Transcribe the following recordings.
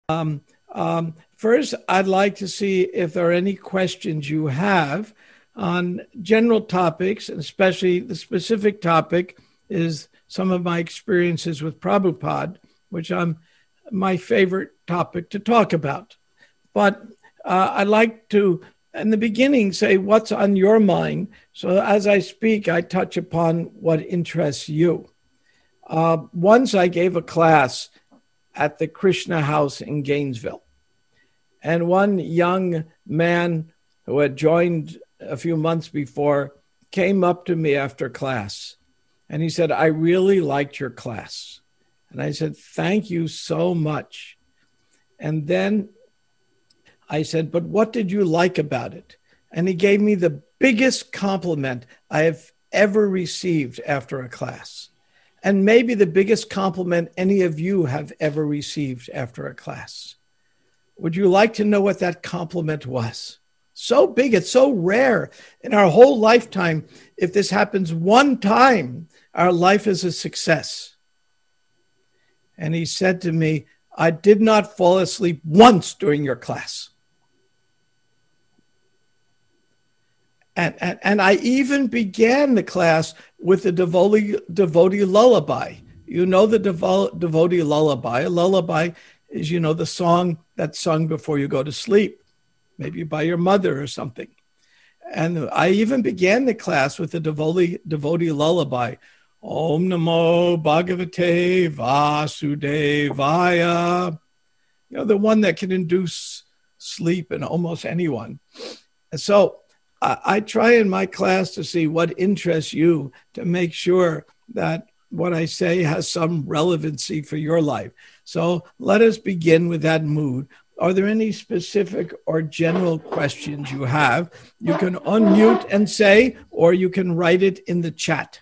First, I'd like to see if there are any questions you have on general topics, and especially the specific topic is some of my experiences with Prabhupada, which I'm my favorite topic to talk about. But I'd like to, in the beginning, say what's on your mind. So as I speak, I touch upon what interests you. Once I gave a class at the Krishna House in Gainesville. And one young man who had joined a few months before came up to me after class. And he said, I really liked your class. And I said, thank you so much. And then I said, but what did you like about it? And he gave me the biggest compliment I have ever received after a class. And maybe the biggest compliment any of you have ever received after a class. Would you like to know what that compliment was? So big, it's so rare in our whole lifetime. If this happens one time, our life is a success. And he said to me, I did not fall asleep once during your class. And I even began the class with the devotee lullaby. You know the devotee lullaby. A lullaby is, the song that's sung before you go to sleep, maybe by your mother or something. And I even began the class with the devotee lullaby. Om Namo Bhagavate Vasudevaya. The one that can induce sleep in almost anyone. And so I try in my class to see what interests you to make sure that what I say has some relevancy for your life. So let us begin with that mood. Are there any specific or general questions you have? You can unmute and say, or you can write it in the chat.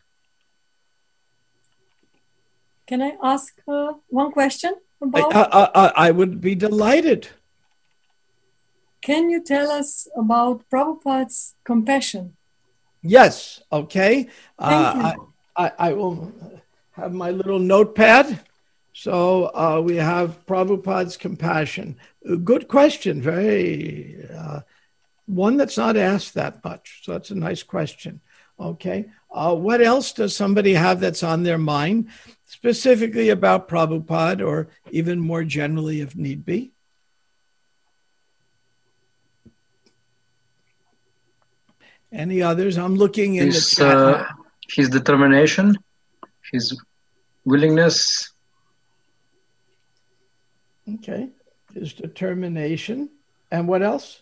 Can I ask one question about? I would be delighted. Can you tell us about Prabhupada's compassion? Yes. Okay. Thank you. I will have my little notepad. So we have Prabhupada's compassion. Good question. Very one that's not asked that much. So that's a nice question. Okay. What else does somebody have that's on their mind, specifically about Prabhupada, or even more generally if need be? Any others? I'm looking in the chat. His determination, his willingness. Okay. His determination. And what else?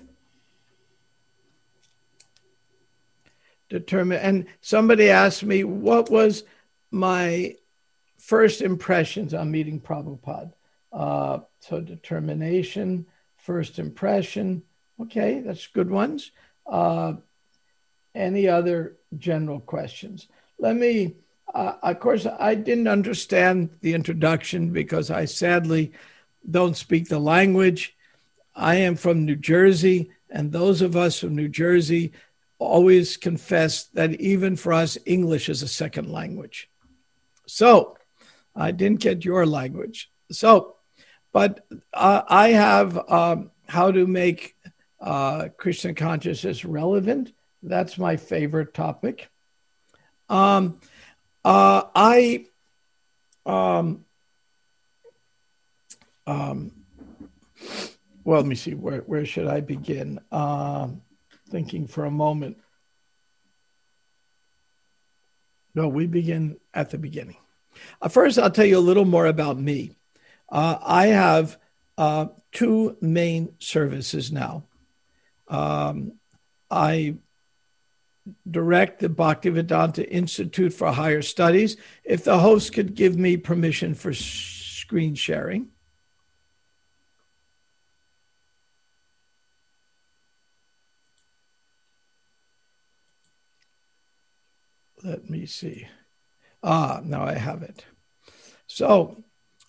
And somebody asked me, what was my first impressions on meeting Prabhupada? So determination, first impression. Okay, that's good ones. Any other general questions? Let me, of course, I didn't understand the introduction because I sadly don't speak the language. I am from New Jersey, and those of us from New Jersey always confess that even for us, English is a second language. So I didn't get your language. So, but I have how to make Krishna consciousness relevant. That's my favorite topic. Well, let me see, where should I begin? Thinking for a moment. No, we begin at the beginning. First, I'll tell you a little more about me. I have two main services now. I direct the Bhaktivedanta Institute for Higher Studies. If the host could give me permission for screen sharing. Let me see. Now I have it. So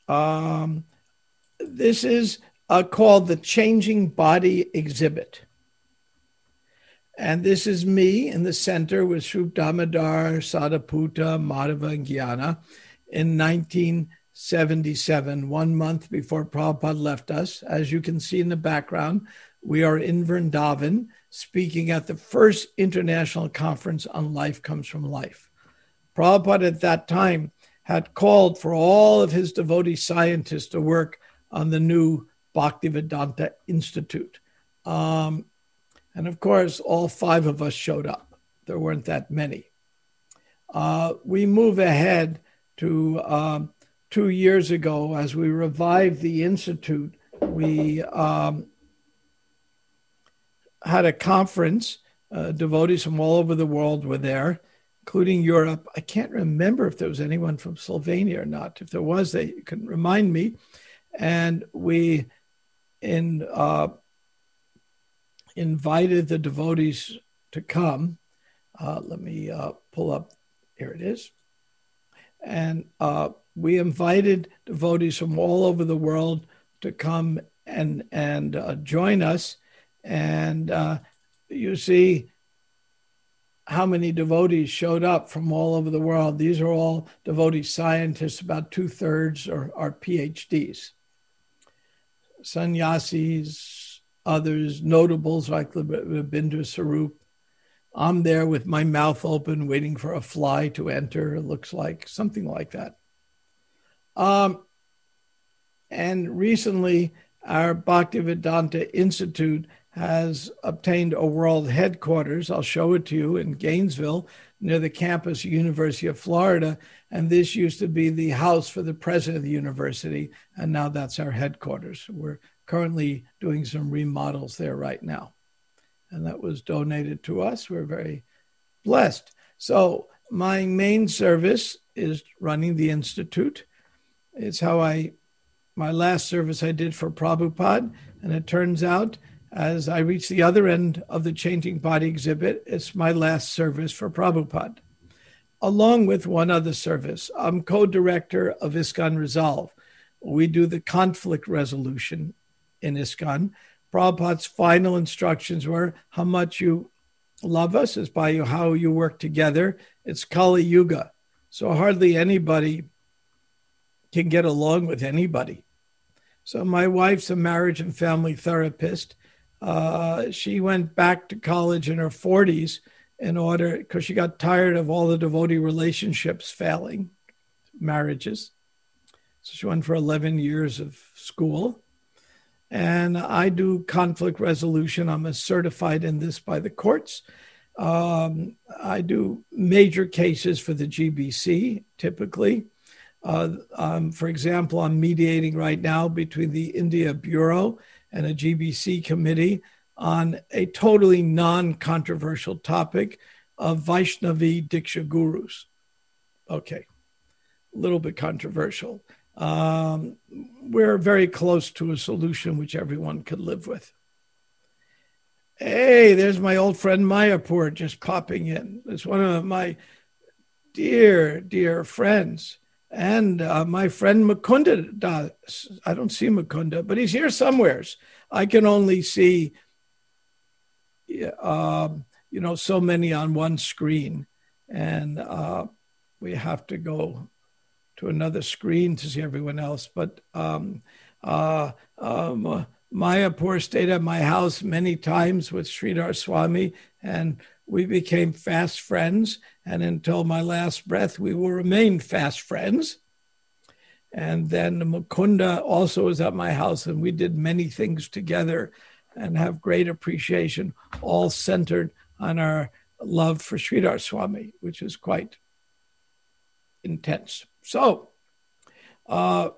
this is called the Changing Body Exhibit. And this is me in the center with Srup Damodar, Sadaputta, Madhava, and Jnana in 1977, 1 month before Prabhupada left us. As you can see in the background, we are in Vrindavan speaking at the first international conference on Life Comes from Life. Prabhupada at that time had called for all of his devotee scientists to work on the new Bhaktivedanta Institute. And of course, all 5 of us showed up. There weren't that many. We move ahead to 2 years ago, as we revived the Institute. We had a conference. Devotees from all over the world were there, including Europe. I can't remember if there was anyone from Slovenia or not. If there was, they can remind me. And we invited the devotees to come. Let me pull up. Here it is. And we invited devotees from all over the world to come and join us. And you see how many devotees showed up from all over the world. These are all devotee scientists. About 2/3 are PhDs. Sannyasis, others, notables like Rabindra Sarup. I'm there with my mouth open, waiting for a fly to enter. It looks like something like that. And recently, our Bhaktivedanta Institute has obtained a world headquarters. I'll show it to you in Gainesville, near the campus, University of Florida. And this used to be the house for the president of the university. And now that's our headquarters. We're currently doing some remodels there right now. And that was donated to us. We're very blessed. So my main service is running the Institute. It's how my last service I did for Prabhupada. And it turns out, as I reach the other end of the Changing Body exhibit, it's my last service for Prabhupada, along with one other service. I'm co-director of ISKCON Resolve. We do the conflict resolution in ISKCON. Prabhupada's final instructions were, how much you love us is by how you work together. It's Kali Yuga, so hardly anybody can get along with anybody. So my wife's a marriage and family therapist. She went back to college in her 40s because she got tired of all the devotee relationships failing, marriages. So she went for 11 years of school. And I do conflict resolution. I'm certified in this by the courts. I do major cases for the GBC, typically. For example, I'm mediating right now between the India Bureau and a GBC committee on a totally non-controversial topic of Vaishnavi Diksha gurus. Okay, a little bit controversial. We're very close to a solution which everyone could live with. Hey, there's my old friend Mayapur just popping in. It's one of my dear, dear friends. And my friend Mukunda Das. I don't see Mukunda, but he's here somewheres. I can only see, so many on one screen. And we have to go to another screen to see everyone else. But Mayapur stayed at my house many times with Sridhar Swami, and we became fast friends. And until my last breath, we will remain fast friends. And then Mukunda also was at my house, and we did many things together and have great appreciation, all centered on our love for Sridhar Swami, which is quite intense. So, I'm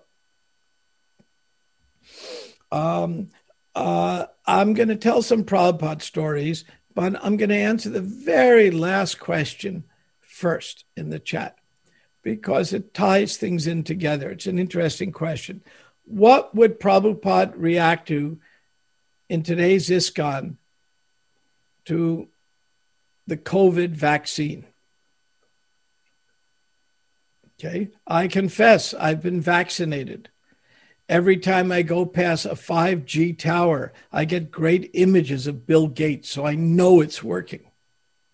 going to tell some Prabhupada stories, but I'm going to answer the very last question first in the chat because it ties things in together. It's an interesting question. What would Prabhupada react to in today's ISKCON to the COVID vaccine? Okay, I confess I've been vaccinated. Every time I go past a 5G tower, I get great images of Bill Gates, so I know it's working.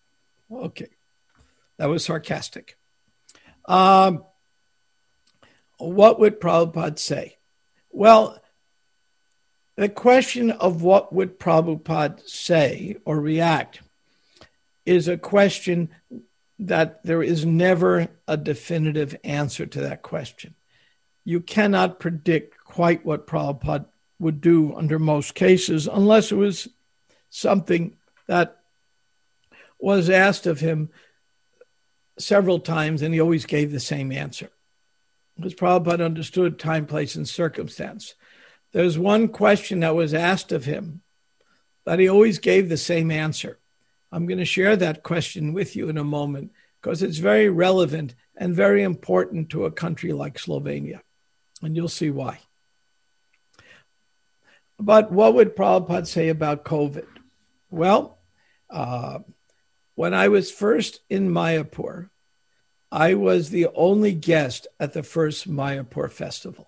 Okay, that was sarcastic. what would Prabhupada say? Well, the question of what would Prabhupada say or react is a question that there is never a definitive answer to that question. You cannot predict quite what Prabhupada would do under most cases unless it was something that was asked of him several times and he always gave the same answer. Because Prabhupada understood time, place, and circumstance. There's one question that was asked of him that he always gave the same answer. I'm going to share that question with you in a moment because it's very relevant and very important to a country like Slovenia. And you'll see why. But what would Prabhupada say about COVID? Well, when I was first in Mayapur, I was the only guest at the first Mayapur festival.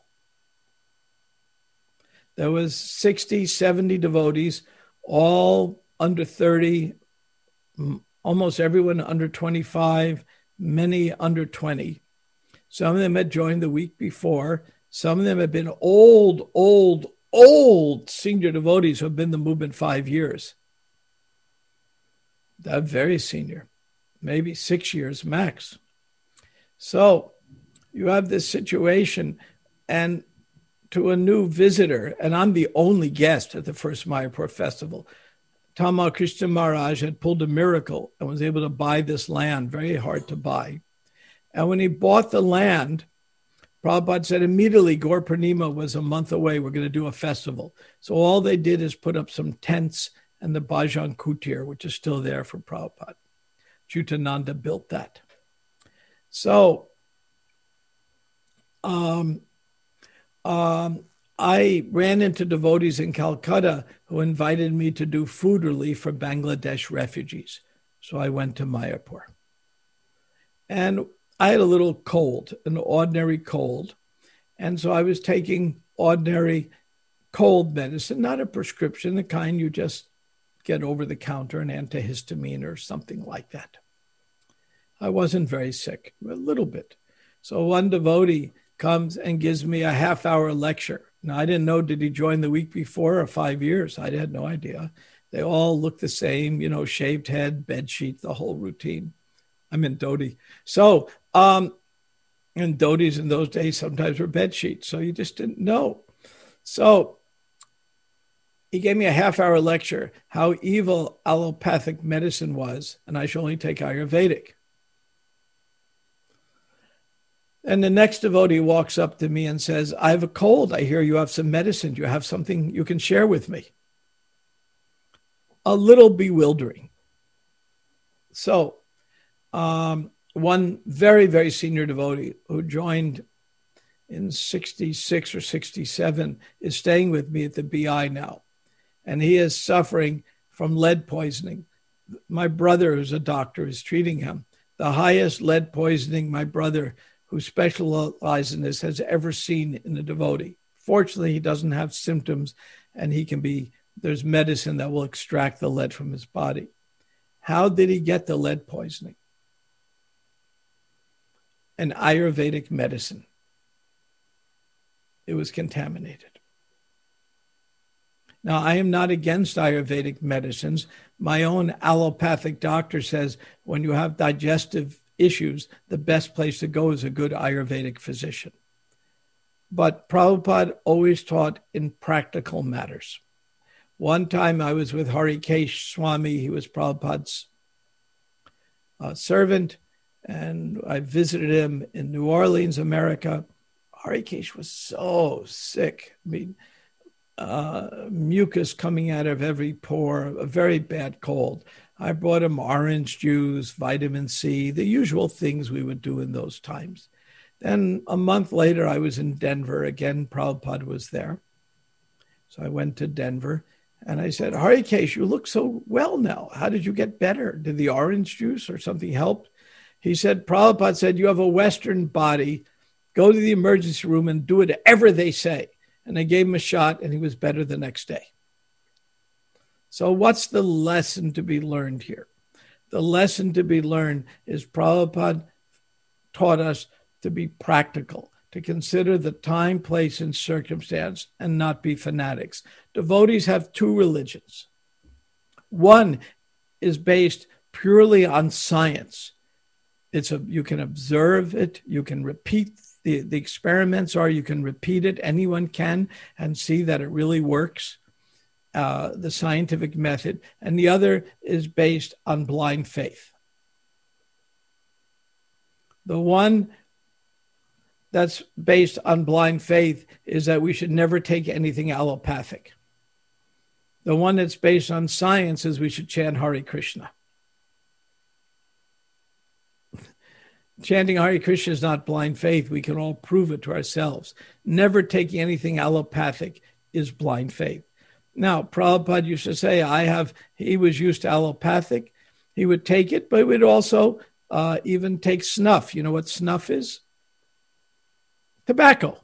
There was 60, 70 devotees, all under 30, almost everyone under 25, many under 20. Some of them had joined the week before. Some of them had been old senior devotees who have been in the movement 5 years. They're very senior, maybe 6 years max. So you have this situation, and to a new visitor, and I'm the only guest at the first Mayapur festival, Tamal Krishna Maharaj had pulled a miracle and was able to buy this land, very hard to buy. And when he bought the land, Prabhupada said immediately, Gaur Purnima was a month away, we're going to do a festival. So all they did is put up some tents and the Bhajan Kutir, which is still there for Prabhupada. Jutananda built that. So I ran into devotees in Calcutta who invited me to do food relief for Bangladesh refugees. So I went to Mayapur. And I had a little cold, an ordinary cold. And so I was taking ordinary cold medicine, not a prescription, the kind you just get over the counter, an antihistamine or something like that. I wasn't very sick, a little bit. So one devotee comes and gives me a half-hour lecture. Now, I didn't know, did he join the week before or 5 years? I had no idea. They all look the same, shaved head, bed sheet, the whole routine. I'm in dhoti. So, and dhotis in those days sometimes were bed sheets, so you just didn't know. So he gave me a half-hour lecture how evil allopathic medicine was, and I should only take Ayurvedic. And the next devotee walks up to me and says, I have a cold. I hear you have some medicine. Do you have something you can share with me? A little bewildering. So one very, very senior devotee who joined in 66 or 67 is staying with me at the BI now. And he is suffering from lead poisoning. My brother, who's a doctor, is treating him. The highest lead poisoning my brother, who specializes in this, has ever seen in a devotee. Fortunately, he doesn't have symptoms, and there's medicine that will extract the lead from his body. How did he get the lead poisoning? An Ayurvedic medicine. It was contaminated. Now, I am not against Ayurvedic medicines. My own allopathic doctor says when you have digestive issues, the best place to go is a good Ayurvedic physician. But Prabhupada always taught in practical matters. One time I was with Harikesh Swami. He was Prabhupada's servant, and I visited him in New Orleans, America. Harikesh was so sick. I mean, mucus coming out of every pore, a very bad cold. I brought him orange juice, vitamin C, the usual things we would do in those times. Then a month later, I was in Denver. Again, Prabhupada was there. So I went to Denver and I said, Harikesh, you look so well now. How did you get better? Did the orange juice or something help? He said, Prabhupada said, you have a Western body. Go to the emergency room and do whatever they say. And I gave him a shot and he was better the next day. So what's the lesson to be learned here? The lesson to be learned is Prabhupada taught us to be practical, to consider the time, place, and circumstance and not be fanatics. Devotees have two religions. One is based purely on science. You can observe it, you can repeat the experiments, or you can repeat it, anyone can, and see that it really works, the scientific method. And the other is based on blind faith. The one that's based on blind faith is that we should never take anything allopathic. The one that's based on science is we should chant Hare Krishna. Chanting Hare Krishna is not blind faith. We can all prove it to ourselves. Never taking anything allopathic is blind faith. Now, Prabhupada used to say, he was used to allopathic. He would take it, but he would also even take snuff. You know what snuff is? Tobacco.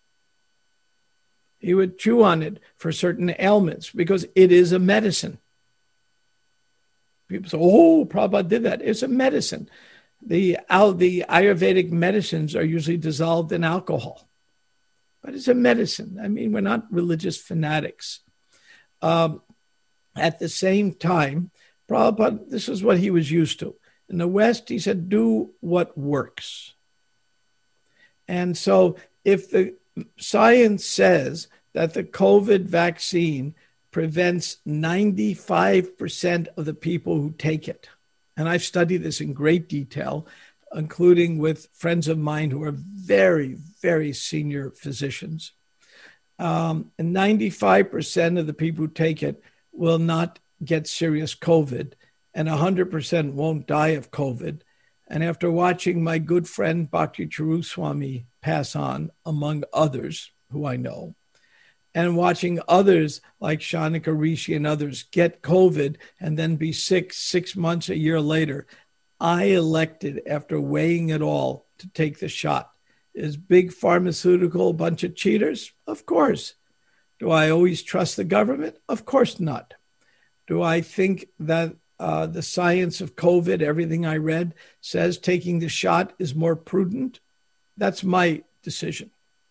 He would chew on it for certain ailments because it is a medicine. People say, oh, Prabhupada did that. It's a medicine. The Ayurvedic medicines are usually dissolved in alcohol, but it's a medicine. I mean, we're not religious fanatics. At the same time, Prabhupada, this is what he was used to. In the West, he said, do what works. And so if the science says that the COVID vaccine prevents 95% of the people who take it, and I've studied this in great detail, including with friends of mine who are very, very senior physicians. And 95% of the people who take it will not get serious COVID, and 100% won't die of COVID. And after watching my good friend Bhakti Charuswami pass on, among others who I know, and watching others like Shanika Rishi and others get COVID and then be sick 6 months, a year later, I elected, after weighing it all, to take the shot. Is big pharmaceutical a bunch of cheaters? Of course. Do I always trust the government? Of course not. Do I think that the science of COVID, everything I read, says taking the shot is more prudent? That's my decision.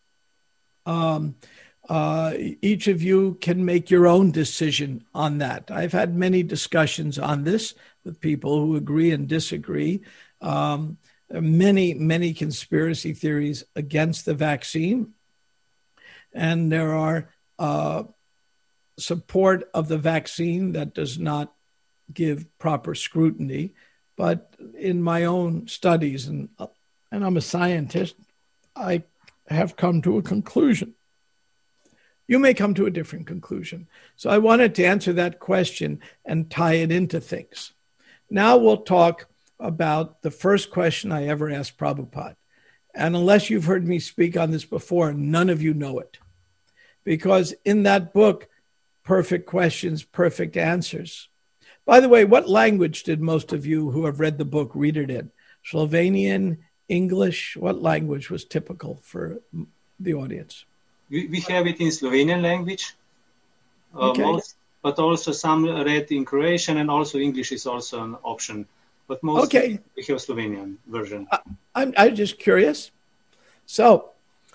Each of you can make your own decision on that. I've had many discussions on this with people who agree and disagree. There are many conspiracy theories against the vaccine. And there are support of the vaccine that does not give proper scrutiny. But in my own studies, and I'm a scientist, I have come to a conclusion. You may come to a different conclusion. So I wanted to answer that question and tie it into things. Now we'll talk about the first question I ever asked Prabhupada. And unless you've heard me speak on this before, none of you know it. Because in that book, Perfect Questions, Perfect Answers. By the way, what language did most of you who have read the book read it in? Slovenian, English? What language was typical for the audience? We have it in Slovenian language, Okay. but also some read in Croatian, and also English is also an option. But most Okay. we have Slovenian version. I'm just curious. So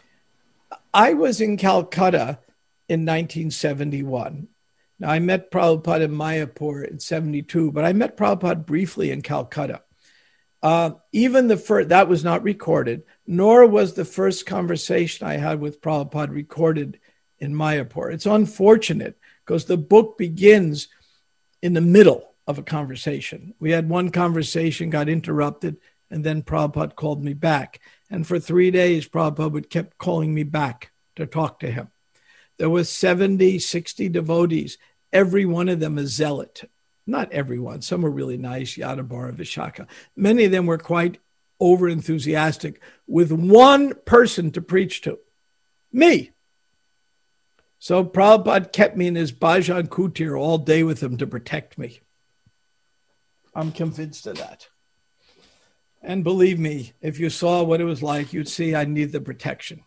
I was in Calcutta in 1971. Now, I met Prabhupada in Mayapur in 72, but I met Prabhupada briefly in Calcutta. Even the first, that was not recorded, nor was the first conversation I had with Prabhupada recorded in Mayapur. It's unfortunate because the book begins in the middle of a conversation. We had one conversation, got interrupted, and then Prabhupada called me back. And for 3 days, Prabhupada kept calling me back to talk to him. There was 70, 60 devotees. Every one of them a zealot. Not everyone. Some were really nice, Yadabara, Vishaka. Many of them were quite over-enthusiastic with one person to preach to, me. So Prabhupada kept me in his Bhajan Kutir all day with him to protect me. I'm convinced of that. And believe me, if you saw what it was like, you'd see I need the protection.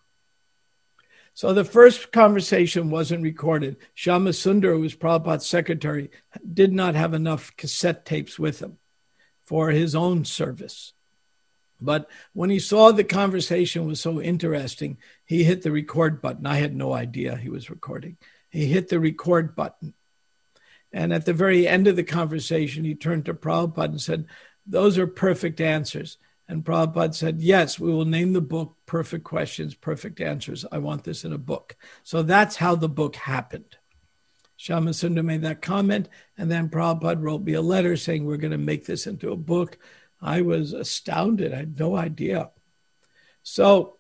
So the first conversation wasn't recorded. Shama Sundar, who was Prabhupada's secretary, did not have enough cassette tapes with him for his own service. But when he saw the conversation was so interesting, he hit the record button. I had no idea he was recording. He hit the record button. And at the very end of the conversation, he turned to Prabhupada and said, "Those are perfect answers." And Prabhupada said, "Yes, we will name the book Perfect Questions, Perfect Answers. I want this in a book." So that's how the book happened. Shyama made that comment, and then Prabhupada wrote me a letter saying, "We're going to make this into a book." I was astounded. I had no idea. So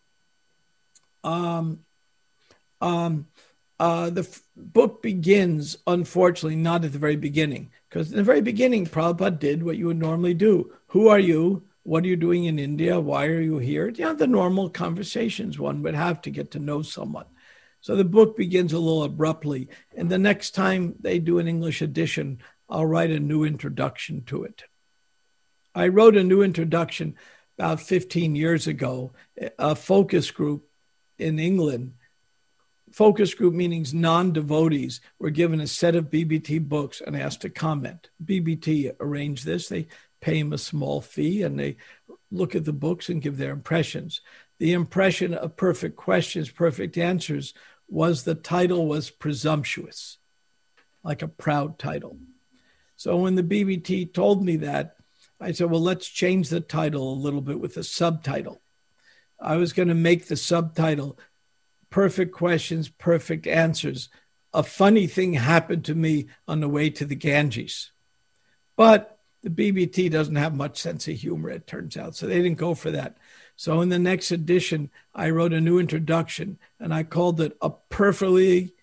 the book begins, unfortunately, not at the very beginning, because in the very beginning, Prabhupada did what you would normally do. Who are you? What are you doing in India? Why are you here? You know, the normal conversations one would have to get to know someone. So the book begins a little abruptly. And the next time they do an English edition, I'll write a new introduction to it. I wrote a new introduction about 15 years ago, a focus group in England. Focus group means non-devotees were given a set of BBT books and asked to comment. BBT arranged this. They pay him a small fee and they look at the books and give their impressions. The impression of Perfect Questions, Perfect Answers was the title was presumptuous, like a proud title. So when the BBT told me that, I said, well, let's change the title a little bit with a subtitle. I was going to make the subtitle Perfect Questions, Perfect Answers. A funny thing happened to me on the way to the Ganges. But the BBT doesn't have much sense of humor, it turns out. So they didn't go for that. So in the next edition, I wrote a new introduction and I called it a perfectly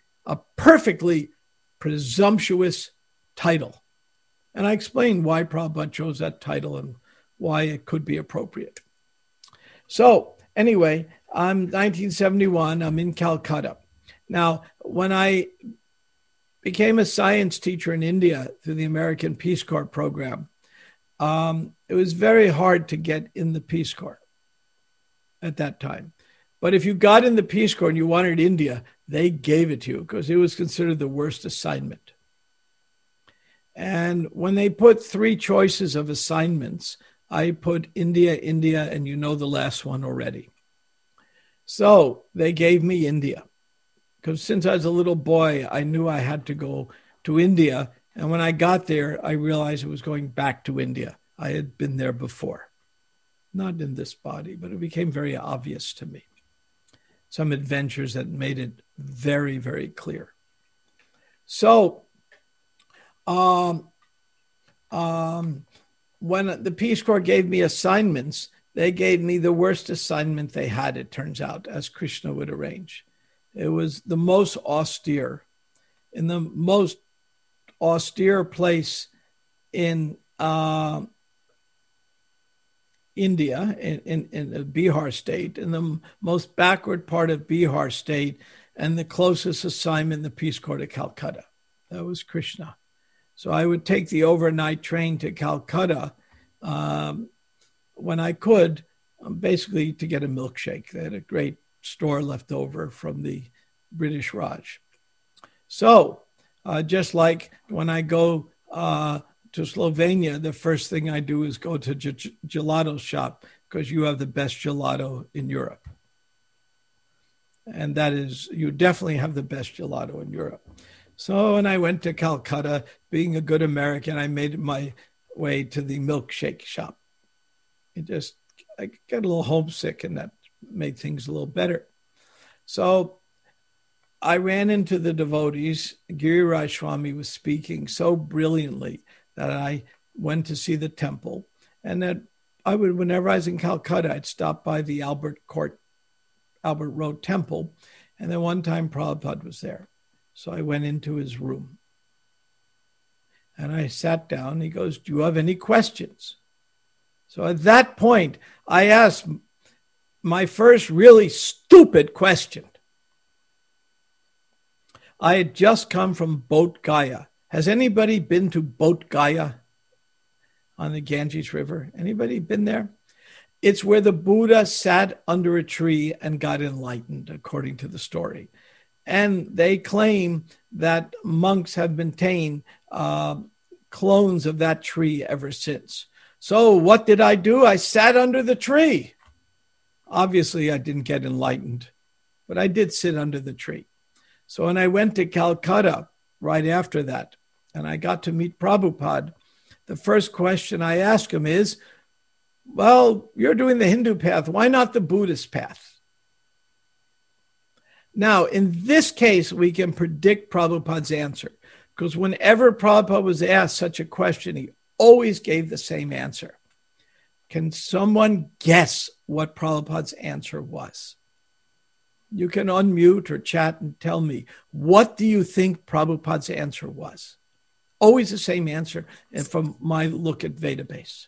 presumptuous title. And I explained why Prabhupada chose that title and why it could be appropriate. So anyway, I'm 1971, I'm in Calcutta. Now, when I became a science teacher in India through the American Peace Corps program, it was very hard to get in the Peace Corps at that time. But if you got in the Peace Corps and you wanted India, they gave it to you because it was considered the worst assignment. And when they put three choices of assignments, I put India, India, and you know the last one already. So they gave me India because since I was a little boy, I knew I had to go to India. And when I got there, I realized it was going back to India. I had been there before, not in this body, but it became very obvious to me. Some adventures that made it very, very clear. So when the Peace Corps gave me assignments, they gave me the worst assignment they had, it turns out, as Krishna would arrange. It was the most austere, in the most austere place in India, in the Bihar state, in the most backward part of Bihar state, and the closest assignment in the Peace Corps to Calcutta. That was Krishna. So I would take the overnight train to Calcutta when I could, basically to get a milkshake. They had a great store left over from the British Raj. So just like when I go to Slovenia, the first thing I do is go to gelato shop because you have the best gelato in Europe. And that is, you definitely have the best gelato in Europe. So when I went to Calcutta, being a good American, I made my way to the milkshake shop. I got a little homesick and that made things a little better. So I ran into the devotees. Giriraj Swami was speaking so brilliantly that I went to see the temple. And that I would, whenever I was in Calcutta, I'd stop by the Albert Road Temple. And then one time Prabhupada was there. So I went into his room. And I sat down. He goes, "Do you have any questions?" So at that point, I asked my first really stupid question. I had just come from Bodh Gaya. Has anybody been to Bodh Gaya on the Ganges River? Anybody been there? It's where the Buddha sat under a tree and got enlightened, according to the story. And they claim that monks have maintained clones of that tree ever since. So what did I do? I sat under the tree. Obviously, I didn't get enlightened, but I did sit under the tree. So when I went to Calcutta right after that, and I got to meet Prabhupada, the first question I asked him is, well, you're doing the Hindu path. Why not the Buddhist path? Now, in this case, we can predict Prabhupada's answer, because whenever Prabhupada was asked such a question, he always gave the same answer. Can someone guess what Prabhupada's answer was? You can unmute or chat and tell me, what do you think Prabhupada's answer was? Always the same answer, and from my look at Vedabase.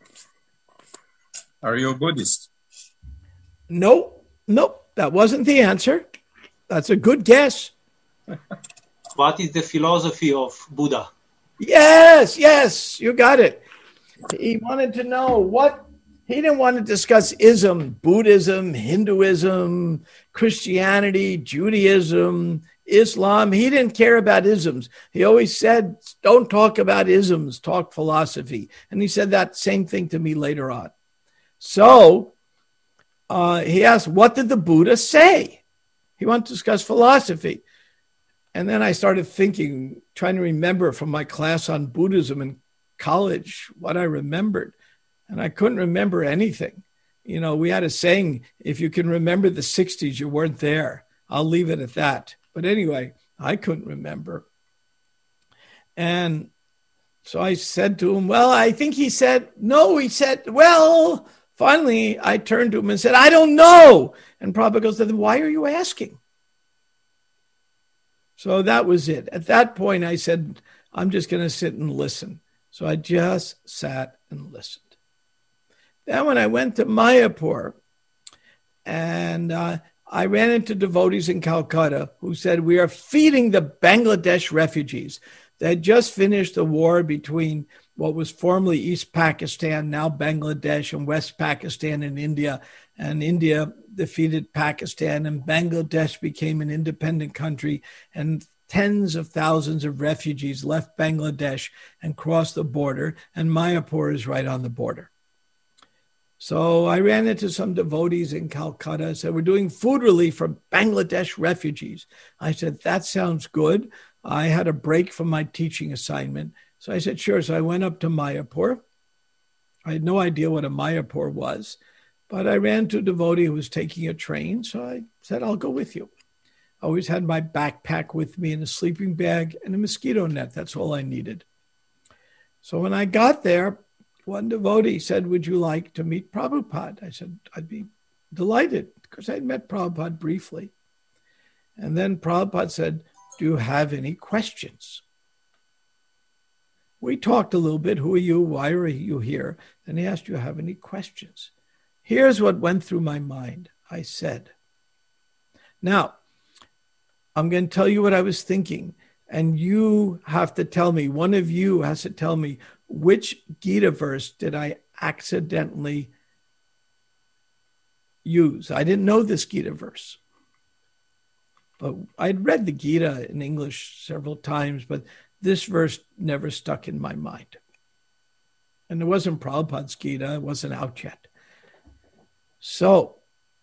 Are you a Buddhist? Nope, that wasn't the answer. That's a good guess. What is the philosophy of Buddha? Yes, you got it. He wanted to know he didn't want to discuss ism, Buddhism, Hinduism, Christianity, Judaism, Islam. He didn't care about isms. He always said, don't talk about isms, talk philosophy. And he said that same thing to me later on. So he asked, what did the Buddha say? He wanted to discuss philosophy. And then I started thinking, trying to remember from my class on Buddhism in college, what I remembered. And I couldn't remember anything. You know, we had a saying, if you can remember the 60s, you weren't there. I'll leave it at that. But anyway, I couldn't remember. And so I said to him, well, I think he said, no, he said, well, finally I turned to him and said, I don't know. And Prabhupada goes, then why are you asking? So that was it. At that point, I said, I'm just going to sit and listen. So I just sat and listened. Then when I went to Mayapur, and I ran into devotees in Calcutta who said, we are feeding the Bangladesh refugees. They had just finished the war between what was formerly East Pakistan, now Bangladesh, and West Pakistan and India. And India defeated Pakistan, and Bangladesh became an independent country, and tens of thousands of refugees left Bangladesh and crossed the border, and Mayapur is right on the border. So I ran into some devotees in Calcutta, said, we're doing food relief for Bangladesh refugees. I said, that sounds good. I had a break from my teaching assignment. So I said, sure. So I went up to Mayapur. I had no idea what a Mayapur was, but I ran to a devotee who was taking a train. So I said, I'll go with you. I always had my backpack with me and a sleeping bag and a mosquito net. That's all I needed. So when I got there, one devotee said, would you like to meet Prabhupada? I said, I'd be delighted, because I'd met Prabhupada briefly. And then Prabhupada said, do you have any questions? We talked a little bit. Who are you? Why are you here? And he asked, do you have any questions? Here's what went through my mind. I said, now, I'm going to tell you what I was thinking, and you have to tell me, one of you has to tell me, which Gita verse did I accidentally use? I didn't know this Gita verse, but I'd read the Gita in English several times, but this verse never stuck in my mind. And it wasn't Prabhupada's Gita. It wasn't out yet. So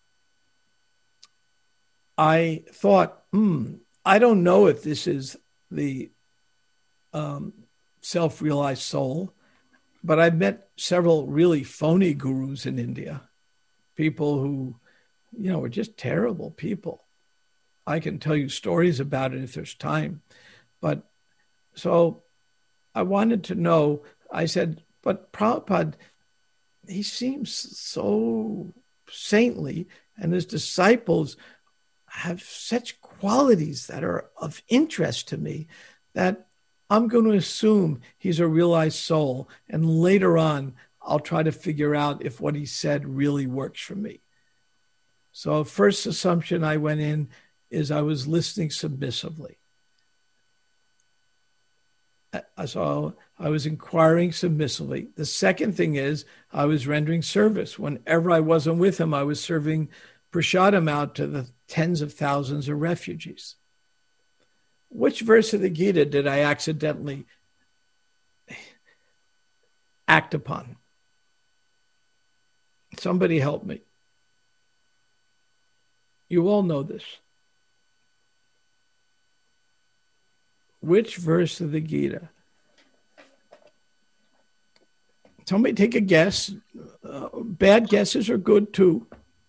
I thought, I don't know if this is the self-realized soul, but I've met several really phony gurus in India, people who, were just terrible people. I can tell you stories about it if there's time. But so I wanted to know, I said, but Prabhupada, he seems so saintly, and his disciples have such qualities that are of interest to me that I'm going to assume he's a realized soul. And later on, I'll try to figure out if what he said really works for me. So first assumption I went in is I was listening submissively. So I was inquiring submissively. The second thing is I was rendering service. Whenever I wasn't with him, I was serving prasadam out to the tens of thousands of refugees. Which verse of the Gita did I accidentally act upon? Somebody help me. You all know this. Which verse of the Gita? Somebody take a guess. Bad guesses are good too.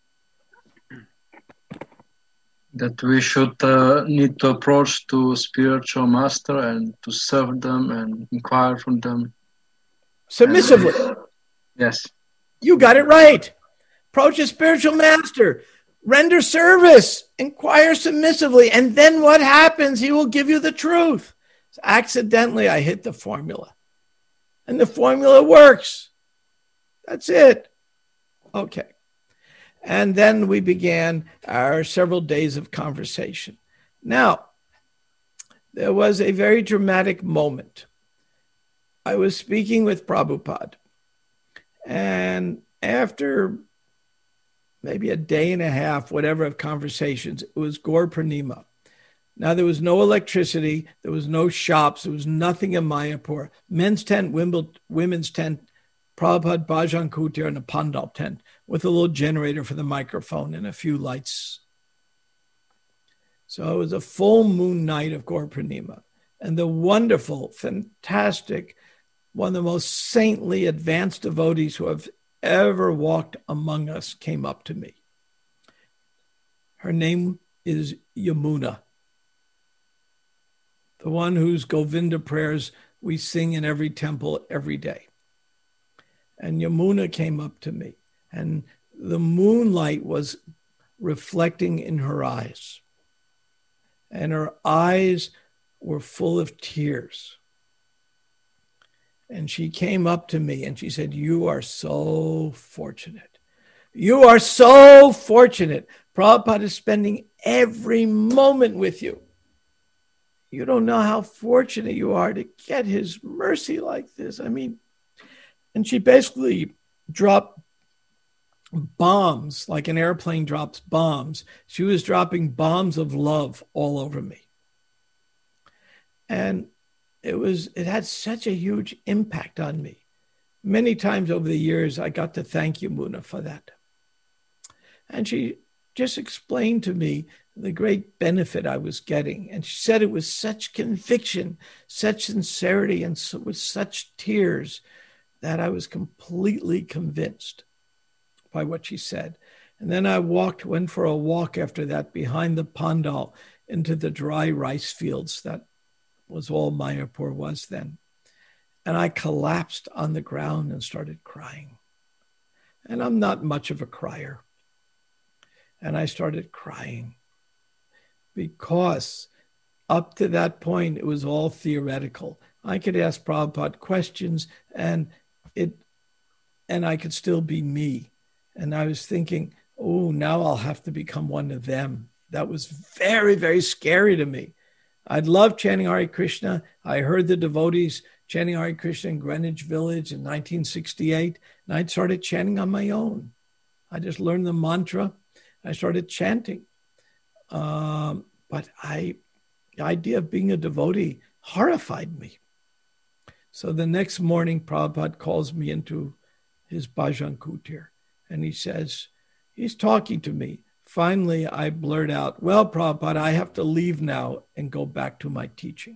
That we should need to approach to spiritual master and to serve them and inquire from them. Submissively. Yes. You got it right. Approach a spiritual master. Render service. Inquire submissively. And then what happens? He will give you the truth. So accidentally, I hit the formula. And the formula works. That's it. Okay. And then we began our several days of conversation. Now, there was a very dramatic moment. I was speaking with Prabhupada. And after maybe a day and a half, whatever, of conversations, it was Gaur Purnima. Now, there was no electricity. There was no shops. There was nothing in Mayapur. Men's tent, women's tent, Prabhupada Bhajan Kutir, and a pandal tent with a little generator for the microphone and a few lights. So it was a full moon night of Gaur Purnima. And the wonderful, fantastic, one of the most saintly, advanced devotees who have ever walked among us came up to me. Her name is Yamuna, the one whose Govinda prayers we sing in every temple every day. And Yamuna came up to me, and the moonlight was reflecting in her eyes. And her eyes were full of tears. And she came up to me and she said, "You are so fortunate. You are so fortunate. Prabhupada is spending every moment with you. You don't know how fortunate you are to get his mercy like this." I mean, and she basically dropped bombs, like an airplane drops bombs. She was dropping bombs of love all over me. And it had such a huge impact on me. Many times over the years, I got to thank Yamuna for that. And she just explained to me the great benefit I was getting. And she said it was such conviction, such sincerity, and so, with such tears, that I was completely convinced by what she said. And then I went for a walk after that behind the pandal into the dry rice fields. That was all Mayapur was then. And I collapsed on the ground and started crying. And I'm not much of a crier. And I started crying because up to that point, it was all theoretical. I could ask Prabhupada questions and I could still be me. And I was thinking, oh, now I'll have to become one of them. That was very, very scary to me. I'd love chanting Hare Krishna. I heard the devotees chanting Hare Krishna in Greenwich Village in 1968, and I started chanting on my own. I just learned the mantra. I started chanting. But the idea of being a devotee horrified me. So the next morning, Prabhupada calls me into his Bhajan Kutir, and he says, he's talking to me. Finally, I blurt out, "Well, Prabhupada, I have to leave now and go back to my teaching."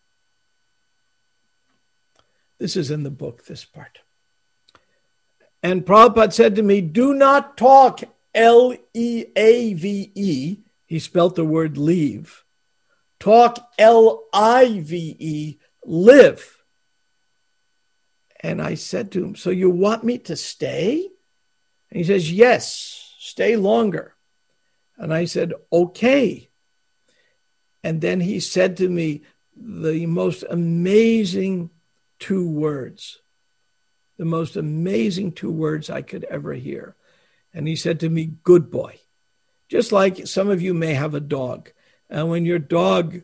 This is in the book, this part. And Prabhupada said to me, "Do not talk, L-E-A-V-E." He spelt the word leave. Talk, L-I-V-E, live. And I said to him, "So you want me to stay?" And he says, "Yes, stay longer." And I said, "Okay." And then he said to me the most amazing two words I could ever hear. And he said to me, "Good boy." Just like some of you may have a dog. And when your dog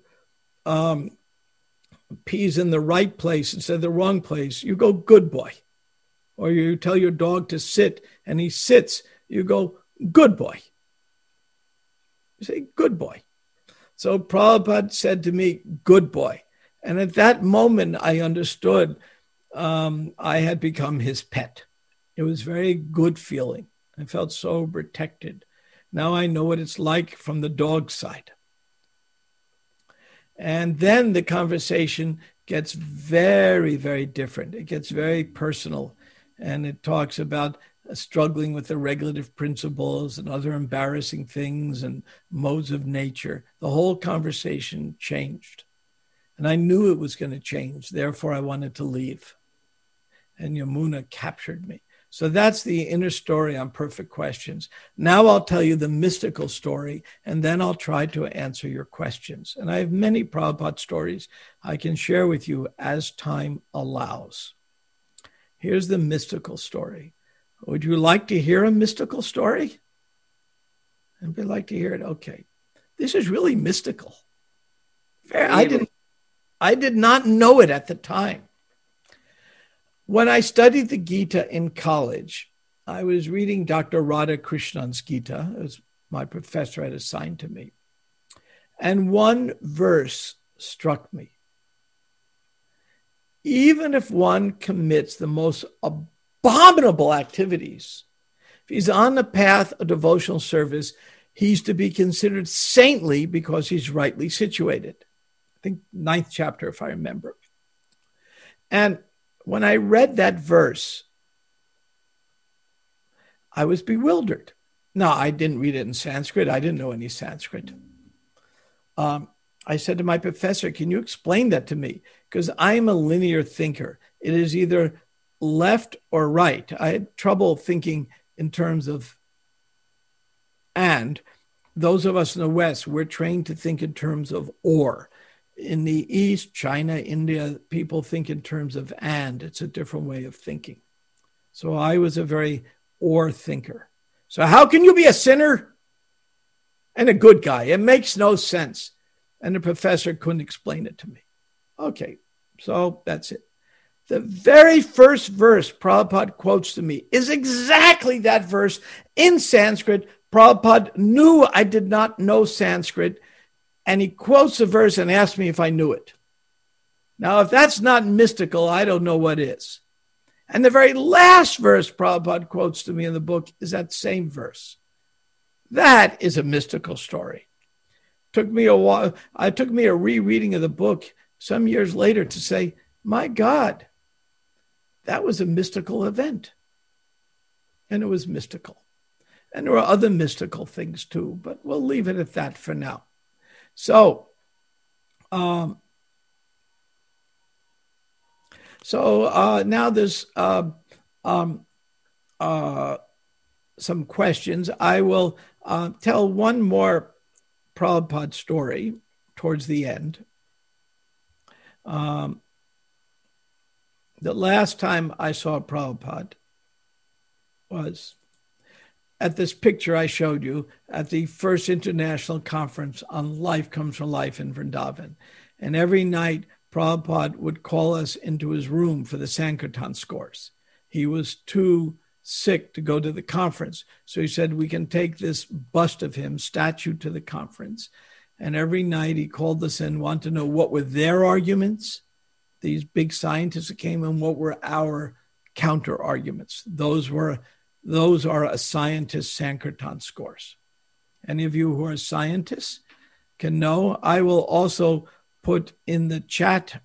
pees in the right place instead of the wrong place, you go, "Good boy." Or you tell your dog to sit and he sits, you go, "Good boy." You say, "Good boy." So Prabhupada said to me, "Good boy." And at that moment, I understood I had become his pet. It was a very good feeling. I felt so protected. Now I know what it's like from the dog side. And then the conversation gets very, very different. It gets very personal. And it talks about struggling with the regulative principles and other embarrassing things and modes of nature. The whole conversation changed. And I knew it was going to change. Therefore, I wanted to leave. And Yamuna captured me. So that's the inner story on Perfect Questions. Now I'll tell you the mystical story, and then I'll try to answer your questions. And I have many Prabhupada stories I can share with you as time allows. Here's the mystical story. Would you like to hear a mystical story? I'd like to hear it. Okay. This is really mystical. I did not know it at the time. When I studied the Gita in college, I was reading Dr. Radhakrishnan's Gita, as my professor had assigned to me. And one verse struck me. Even if one commits the most abominable activities, if he's on the path of devotional service, he's to be considered saintly because he's rightly situated. I think 9th chapter, if I remember. And when I read that verse, I was bewildered. No, I didn't read it in Sanskrit. I didn't know any Sanskrit. I said to my professor, can you explain that to me? Because I'm a linear thinker. It is either left or right. I had trouble thinking in terms of and. Those of us in the West, we're trained to think in terms of or. In the East, China, India, people think in terms of and. It's a different way of thinking. So I was a very or thinker. So how can you be a sinner and a good guy? It makes no sense. And the professor couldn't explain it to me. Okay, so that's it. The very first verse Prabhupada quotes to me is exactly that verse in Sanskrit. Prabhupada knew I did not know Sanskrit, and he quotes the verse and asks me if I knew it. Now, if that's not mystical, I don't know what is. And the very last verse Prabhupada quotes to me in the book is that same verse. That is a mystical story. Took me a while. It took me a rereading of the book some years later to say, my God, that was a mystical event. And it was mystical. And there were other mystical things too, but we'll leave it at that for now. So, now there's some questions. I will tell one more Prabhupada story towards the end. The last time I saw Prabhupada was at this picture I showed you at the first international conference on Life Comes from Life in Vrindavan. And every night, Prabhupada would call us into his room for the Sankirtan scores. He was too sick to go to the conference. So he said, we can take this bust of him, statue, to the conference. And every night he called us in, wanted to know what were their arguments, these big scientists that came in, what were our counter arguments. Those are a scientist's Sankirtan scores. Any of you who are scientists can know. I will also put in the chat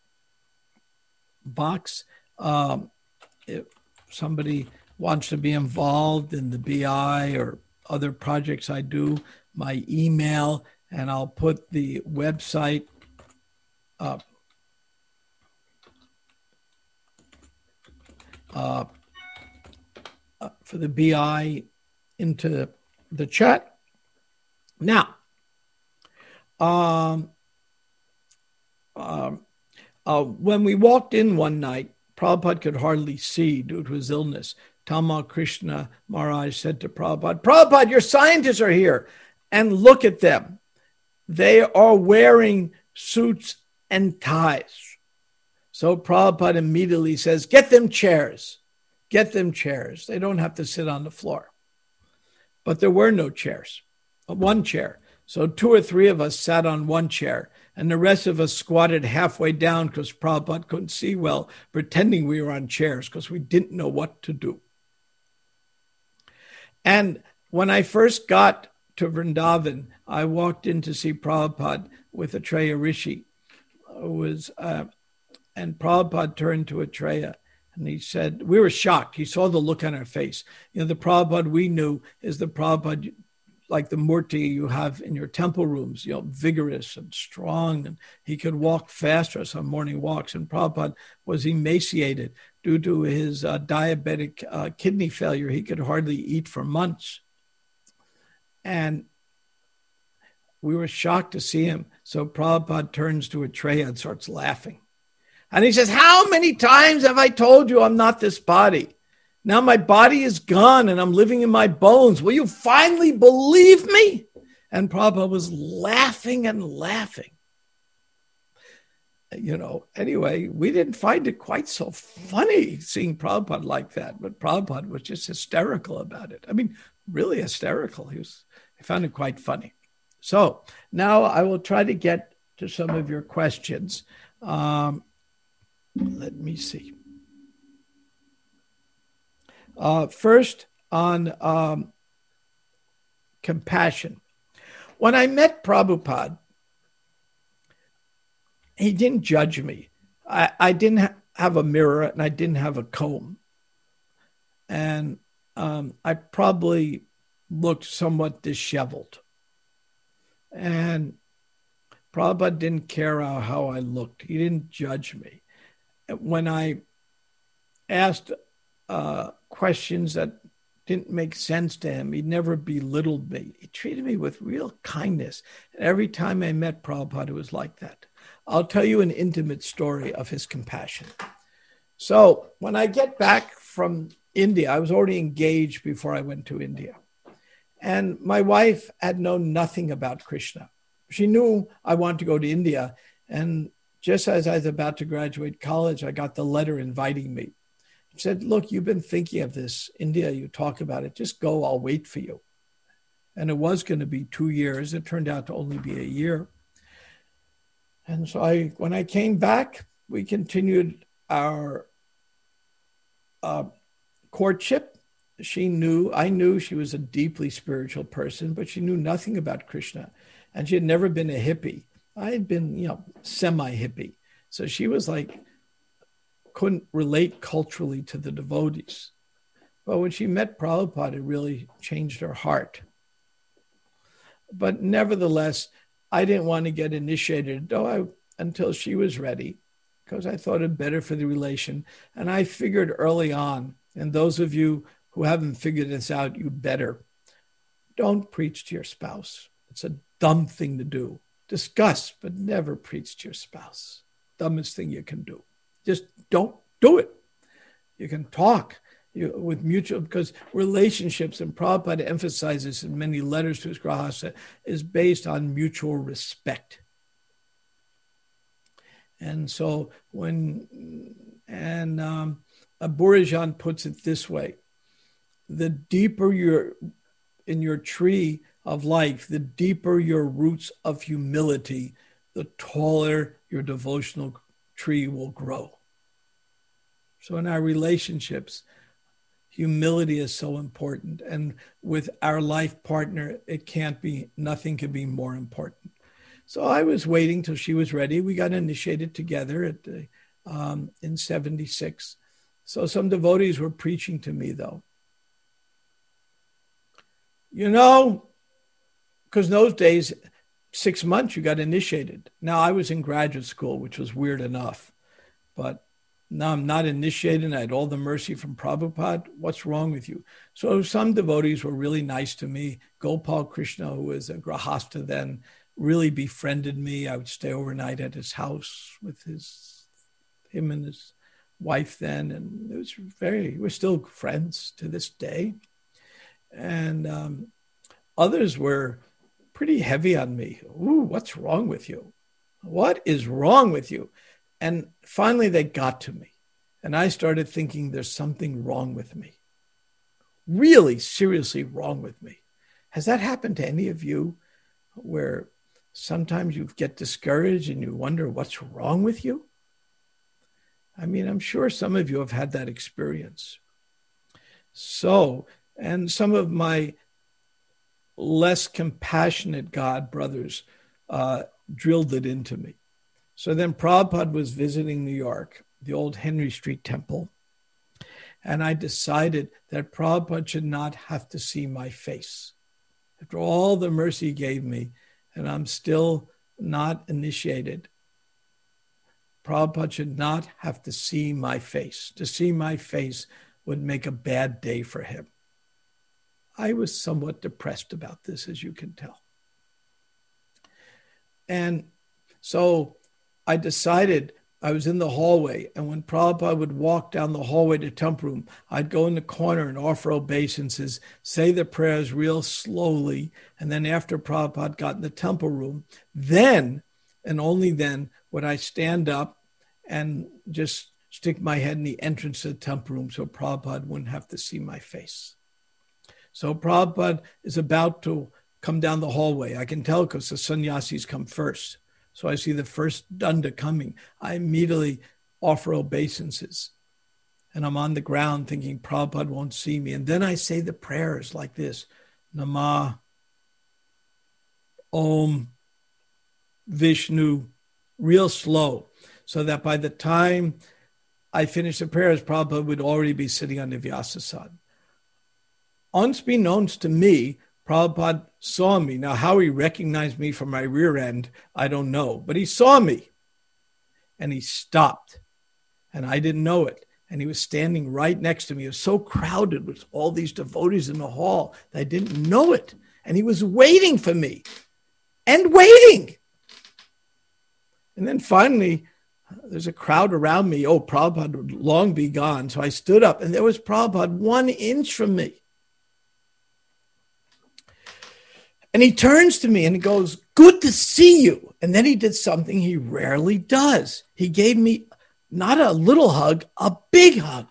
box, if somebody wants to be involved in the BI or other projects I do, my email, and I'll put the website up. For the BI into the chat. Now, when we walked in one night, Prabhupada could hardly see due to his illness. Tamal Krishna Maharaj said to Prabhupada, Prabhupada, your scientists are here, and look at them. They are wearing suits and ties. So Prabhupada immediately says, get them chairs. Get them chairs. They don't have to sit on the floor. But there were no chairs, one chair. So 2 or 3 of us sat on one chair, and the rest of us squatted halfway down because Prabhupada couldn't see well, pretending we were on chairs because we didn't know what to do. And when I first got to Vrindavan, I walked in to see Prabhupada with Atreya Rishi. And Prabhupada turned to Atreya and he said, we were shocked. He saw the look on our face. The Prabhupada we knew is the Prabhupada like the Murti you have in your temple rooms, vigorous and strong, and he could walk faster on morning walks. And Prabhupada was emaciated due to his diabetic kidney failure. He could hardly eat for months. And we were shocked to see him. So Prabhupada turns to Atreya and starts laughing. And he says, how many times have I told you I'm not this body? Now my body is gone and I'm living in my bones. Will you finally believe me? And Prabhupada was laughing and laughing. Anyway, we didn't find it quite so funny seeing Prabhupada like that, but Prabhupada was just hysterical about it. I mean, really hysterical. I found it quite funny. So now I will try to get to some of your questions. Let me see. First, on compassion. When I met Prabhupada, he didn't judge me. I didn't have a mirror and I didn't have a comb. And I probably looked somewhat disheveled. And Prabhupada didn't care how I looked. He didn't judge me. When I asked questions that didn't make sense to him, he never belittled me. He treated me with real kindness. And every time I met Prabhupada, it was like that. I'll tell you an intimate story of his compassion. So when I get back from India, I was already engaged before I went to India. And my wife had known nothing about Krishna. She knew I wanted to go to India. And just as I was about to graduate college, I got the letter inviting me. He said, look, you've been thinking of this, India, you talk about it. Just go, I'll wait for you. And it was going to be 2 years. It turned out to only be a year. And so when I came back, we continued our courtship. I knew she was a deeply spiritual person, but she knew nothing about Krishna. And she had never been a hippie. I had been, semi-hippie. So she was couldn't relate culturally to the devotees. But when she met Prabhupada, it really changed her heart. But nevertheless, I didn't want to get initiated until she was ready, because I thought it better for the relation. And I figured early on, and those of you who haven't figured this out, you better. Don't preach to your spouse. It's a dumb thing to do. Discuss, but never preach to your spouse. Dumbest thing you can do. Just don't do it. You can talk with mutual, because relationships, and Prabhupada emphasizes in many letters to his Grahasta, is based on mutual respect. And so Aburajan puts it this way: the deeper you're in your tree of life, the deeper your roots of humility, the taller your devotional tree will grow. So in our relationships, humility is so important. And with our life partner, nothing can be more important. So I was waiting till she was ready. We got initiated together in 76. So some devotees were preaching to me, though. Because in those days, 6 months, you got initiated. Now, I was in graduate school, which was weird enough. But now I'm not initiated, and I had all the mercy from Prabhupada. What's wrong with you? So some devotees were really nice to me. Gopal Krishna, who was a Grahasta then, really befriended me. I would stay overnight at his house with him and his wife then. And we're still friends to this day. And others were pretty heavy on me. Ooh, what's wrong with you? What is wrong with you? And finally they got to me. And I started thinking there's something wrong with me. Really seriously wrong with me. Has that happened to any of you, where sometimes you get discouraged and you wonder what's wrong with you? I mean, I'm sure some of you have had that experience. So And some of my less compassionate God brothers drilled it into me. So then Prabhupada was visiting New York, the old Henry Street Temple, and I decided that Prabhupada should not have to see my face. After all the mercy he gave me, and I'm still not initiated, Prabhupada should not have to see my face. To see my face would make a bad day for him. I was somewhat depressed about this, as you can tell. And so I decided, I was in the hallway, and when Prabhupada would walk down the hallway to temple room, I'd go in the corner and offer obeisances, say the prayers real slowly, and then after Prabhupada got in the temple room, then, and only then, would I stand up and just stick my head in the entrance of the temple room so Prabhupada wouldn't have to see my face. So Prabhupada is about to come down the hallway. I can tell because the sannyasis come first. So I see the first danda coming. I immediately offer obeisances. And I'm on the ground thinking Prabhupada won't see me. And then I say the prayers like this. Namah, Om, Vishnu, real slow. So that by the time I finish the prayers, Prabhupada would already be sitting on the Vyasasana. Unbeknownst to me, Prabhupada saw me. Now, how he recognized me from my rear end, I don't know. But he saw me. And he stopped. And I didn't know it. And he was standing right next to me. It was so crowded with all these devotees in the hall that I didn't know it. And he was waiting for me. And waiting. And then finally, there's a crowd around me. Oh, Prabhupada would long be gone. So I stood up. And there was Prabhupada 1 inch from me. And he turns to me and he goes, "Good to see you." And then he did something he rarely does. He gave me not a little hug, a big hug.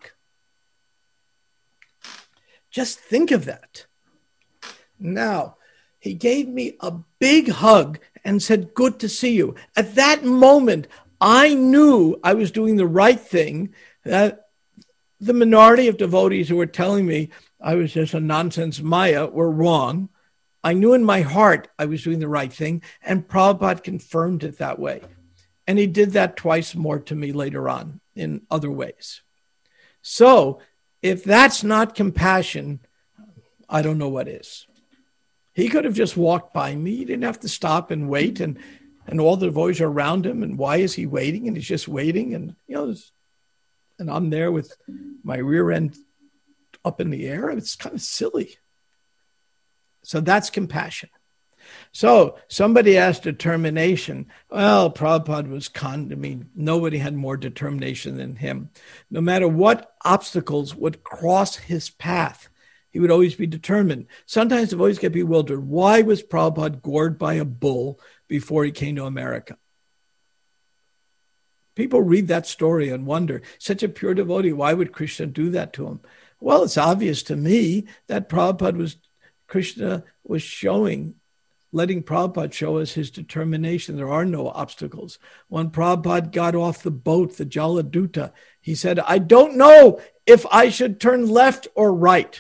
Just think of that. Now, he gave me a big hug and said, "Good to see you." At that moment, I knew I was doing the right thing. That the minority of devotees who were telling me I was just a nonsense Maya were wrong. I knew in my heart I was doing the right thing, and Prabhupada confirmed it that way. And he did that twice more to me later on in other ways. So if that's not compassion, I don't know what is. He could have just walked by me. He didn't have to stop and wait, and all the devotees are around him, and why is he waiting? And he's just waiting, and and I'm there with my rear end up in the air. It's kind of silly. So that's compassion. So somebody asked determination. Well, Prabhupada was nobody had more determination than him. No matter what obstacles would cross his path, he would always be determined. Sometimes devotees get bewildered. Why was Prabhupada gored by a bull before he came to America? People read that story and wonder, such a pure devotee, why would Krishna do that to him? Well, it's obvious to me that Krishna was letting Prabhupada show us his determination. There are no obstacles. When Prabhupada got off the boat, the Jaladuta, he said, "I don't know if I should turn left or right."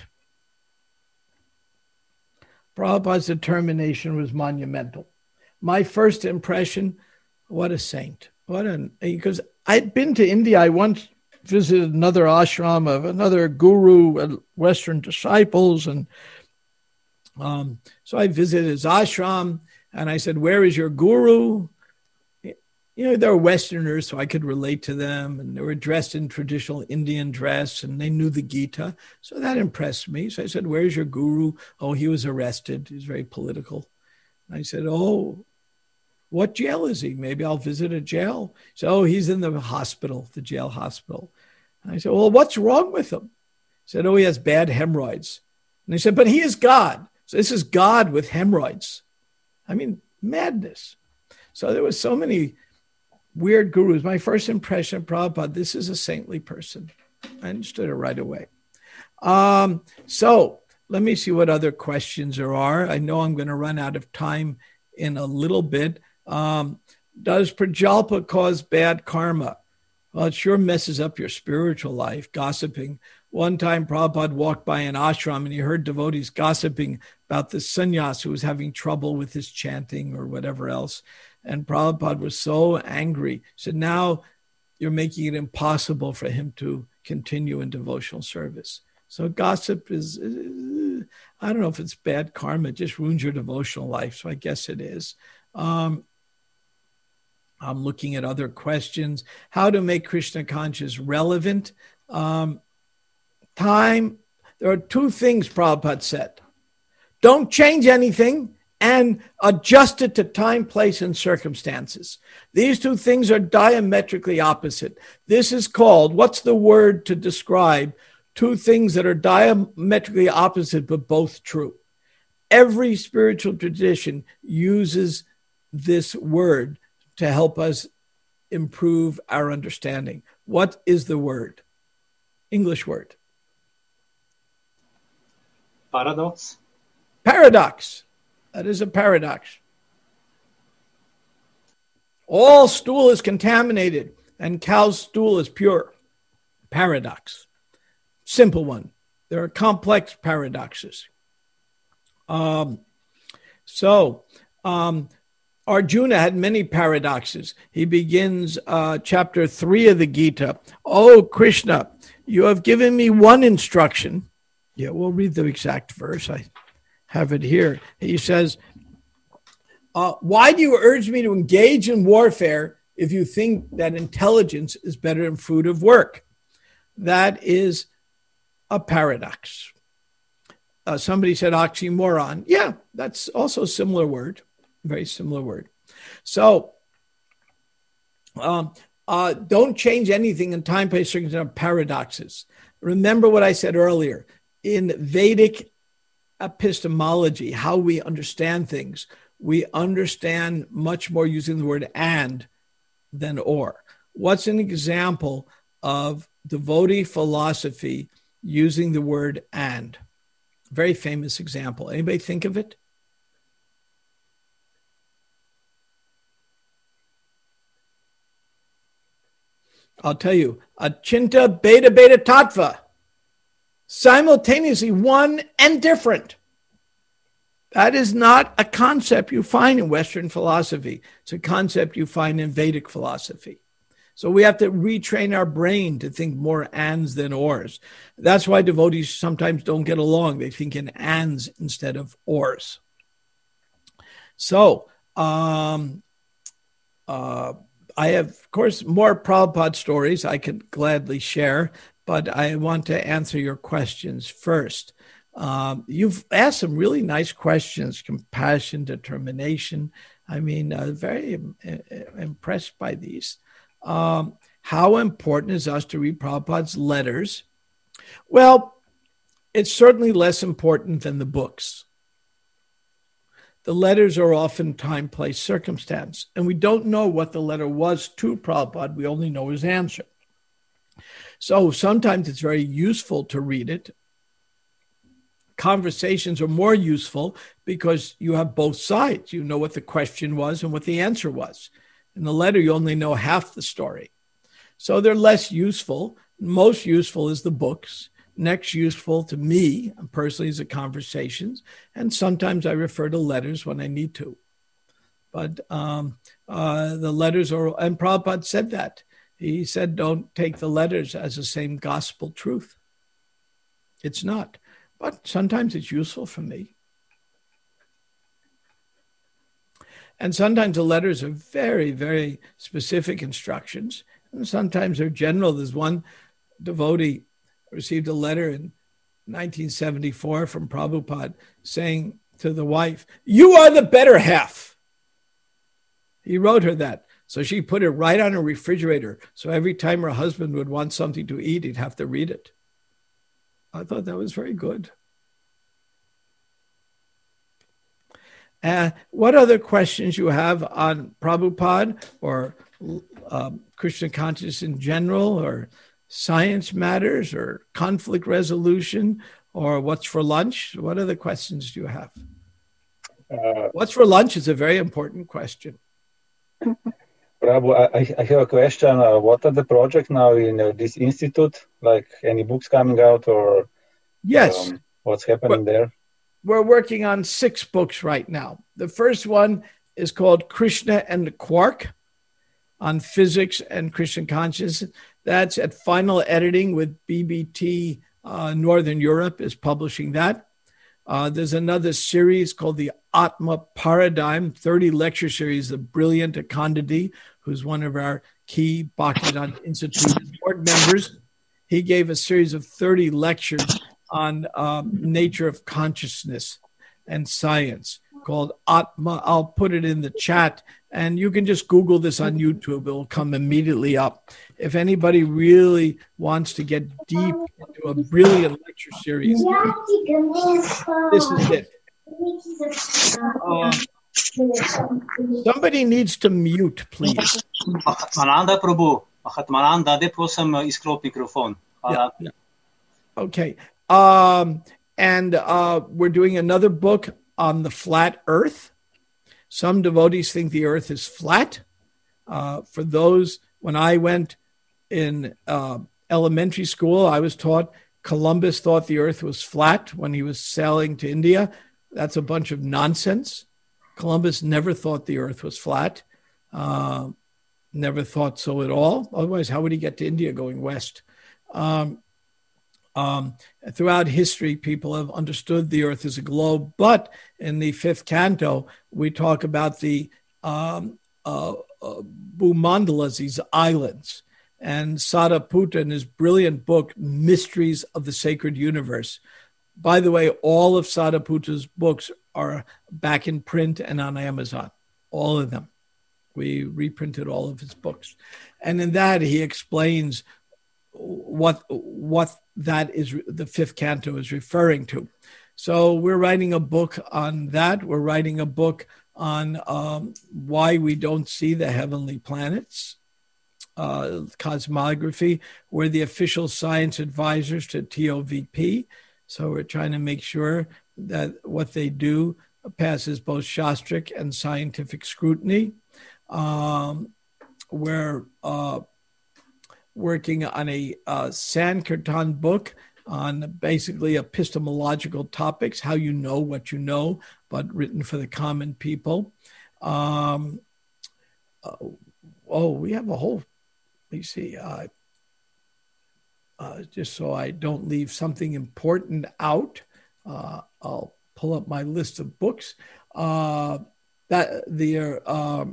Prabhupada's determination was monumental. My first impression, what a saint. Because I'd been to India. I once visited another ashram of another guru, Western disciples, and so I visited his ashram, and I said, "Where is your guru?" They're Westerners, so I could relate to them, and they were dressed in traditional Indian dress, and they knew the Gita, so that impressed me. So I said, "Where's your guru?" "Oh, he was arrested. He's very political." And I said, "Oh, what jail is he? Maybe I'll visit a jail." He said, "Oh, he's in the hospital, the jail hospital." And I said, "Well, what's wrong with him?" He said, "Oh, he has bad hemorrhoids." And I said, "But he is God. So this is God with hemorrhoids." I mean, madness. So there was so many weird gurus. My first impression of Prabhupada, this is a saintly person. I understood it right away. So let me see what other questions there are. I know I'm going to run out of time in a little bit. Does prajalpa cause bad karma? Well, it sure messes up your spiritual life, gossiping. One time Prabhupada walked by an ashram and he heard devotees gossiping about the sannyas who was having trouble with his chanting or whatever else. And Prabhupada was so angry. He said, now you're making it impossible for him to continue in devotional service. So gossip is, I don't know if it's bad karma, it just ruins your devotional life. So I guess it is. I'm looking at other questions. How to make Krishna conscious relevant? Time. There are two things Prabhupada said. Don't change anything and adjust it to time, place, and circumstances. These two things are diametrically opposite. This is called, what's the word to describe two things that are diametrically opposite but both true? Every spiritual tradition uses this word to help us improve our understanding. What is the word? English word. Paradox. Paradox. That is a paradox. All stool is contaminated and cow's stool is pure. Paradox. Simple one. There are complex paradoxes. Arjuna had many paradoxes. He begins chapter 3 of the Gita. Oh, Krishna, you have given me one instruction. Yeah, we'll read the exact verse. I have it here. He says, why do you urge me to engage in warfare if you think that intelligence is better than fruit of work? That is a paradox. Somebody said oxymoron. Yeah, that's also a similar word. Very similar word. So don't change anything in time, place, circumstance, paradoxes. Remember what I said earlier. In Vedic epistemology, how we understand things, we understand much more using the word and than or. What's an example of devotee philosophy using the word and? Very famous example. Anybody think of it? I'll tell you, Achinta Beta Beta Tattva. Simultaneously one and different. That is not a concept you find in Western philosophy. It's a concept you find in Vedic philosophy. So we have to retrain our brain to think more ands than ors. That's why devotees sometimes don't get along. They think in ands instead of ors. So I have, of course, more Prabhupada stories I could gladly share, but I want to answer your questions first. You've asked some really nice questions, compassion, determination. I mean, very impressed by these. How important is us to read Prabhupada's letters? Well, it's certainly less important than the books. The letters are often time, place, circumstance, and we don't know what the letter was to Prabhupada. We only know his answer. So sometimes it's very useful to read it. Conversations are more useful because you have both sides. You know what the question was and what the answer was. In the letter, you only know half the story. So they're less useful. Most useful is the books. Next useful to me personally is the conversations. And sometimes I refer to letters when I need to. But the letters are, and Prabhupada said that. He said, don't take the letters as the same gospel truth. It's not. But sometimes it's useful for me. And sometimes the letters are very, very specific instructions. And sometimes they're general. There's one devotee received a letter in 1974 from Prabhupada saying to the wife, "You are the better half." He wrote her that. So she put it right on her refrigerator. So every time her husband would want something to eat, he'd have to read it. I thought that was very good. What other questions you have on Prabhupada or Krishna consciousness in general, or science matters, or conflict resolution, or what's for lunch? What other questions do you have? Uh, What's for lunch is a very important question. Prabhupada, Prabhu, I have a question. What are the projects now in this institute? Like any books coming out or Yes. what's happening there? We're working on 6 books right now. The first one is called Krishna and the Quark on physics and Christian consciousness. That's at final editing with BBT Northern Europe is publishing that. There's another series called the Atma Paradigm, 30 lecture series, the brilliant Akandadi, who's one of our key Bhaktivedanta Institute board members. He gave a series of 30 lectures on nature of consciousness and science called Atma. I'll put it in the chat, and you can just Google this on YouTube. It will come immediately up. If anybody really wants to get deep into a brilliant lecture series, this is it. Somebody needs to mute, please. Mahatmananda Prabhu. Mahatmananda, de prosim isklop mikrofon. Yeah. Okay. And we're doing another book on the flat earth. Some devotees think the earth is flat. For those, when I went in elementary school, I was taught Columbus thought the earth was flat when he was sailing to India. That's a bunch of nonsense. Columbus never thought the earth was flat. Never thought so at all. Otherwise, how would he get to India going west? Throughout history, people have understood the earth as a globe, but in the 5th canto, we talk about the Bhumandalas, these islands. And Sariputta, in his brilliant book, Mysteries of the Sacred Universe. By the way, all of Sariputta's books are back in print and on Amazon, all of them. We reprinted all of his books. And in that, he explains what that is, the 5th canto is referring to. So we're writing a book on that. We're writing a book on why we don't see the heavenly planets, cosmography. We're the official science advisors to TOVP. So we're trying to make sure that what they do passes both Shastric and scientific scrutiny. We're working on a Sankirtan book on basically epistemological topics, how you know what you know, but written for the common people. We have a whole, let me see, just so I don't leave something important out, I'll pull up my list of books. That they're